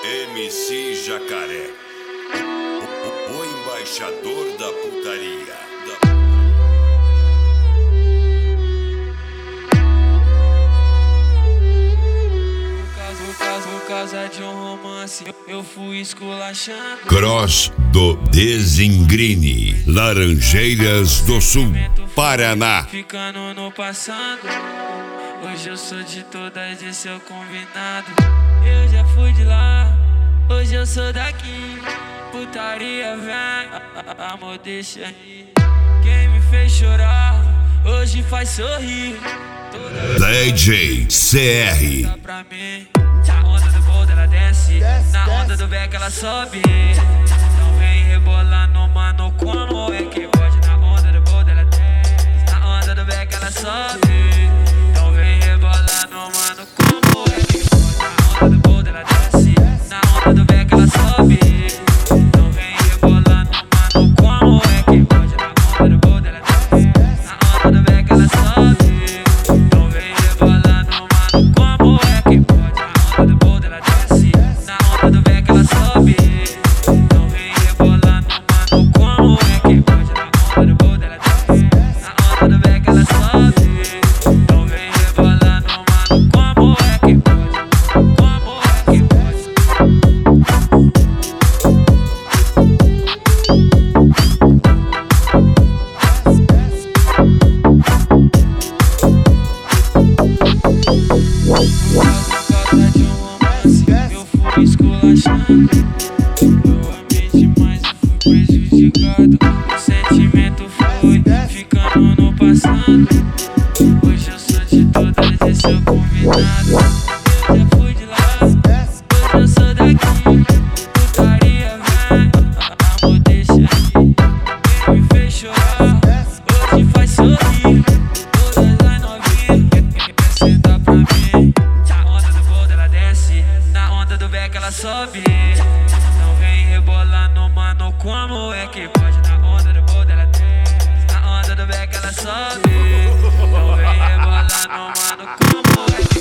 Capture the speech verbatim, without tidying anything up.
M C Jacaré, o, o, o embaixador da putaria. Da... Por causa de um romance, eu fui esculachando. Cross do Desengrine, Laranjeiras do Sul, Paraná. Ficando no passado, hoje eu sou de todas e seu convidado. Eu já fui de lá, hoje eu sou daqui. Putaria vem, amor deixa aí. Quem me fez chorar, hoje faz sorrir. D J C R. Na onda do boldo ela desce, na onda do beck ela sobe. Então vem rebolando, mano, como é que pode? Na onda do boldo ela desce, na onda do beck ela sobe. Então vem rebolando, mano, como é que pode? Na onda do boldo ela desce, na onda do beck ela sobe. Então vem rebolando, mano, como é que pode? Na onda do boldo ela desce, na onda do beck ela sobe. Então vem rebolando, mano, como é que pode? Do boldo ela desce, na onda do beck ela sobe. Então vem rebolando, mano, como é que pode? Na onda do boldo ela desce, na onda do beck ela sobe. Então vem rebolando, mano, como é que pode? Como é que pode? Esculachando, eu amei demais e fui prejudicado. O sentimento foi ficando no passado. Hoje eu sou de todas e seu convidado. Eu já fui de lá, hoje eu sou daqui. Putaria vem, amor deixa aí. Quem me fez chorar, hoje faz sorrir. Todas as novinhas quer sentar pra mim. Na onda do boldo ela desce, na onda do beck ela sobe. Então vem rebolando, mano, como é que pode? Na onda do boldo ela desce, na onda do beck ela sobe. Então vem rebolando, mano, como é que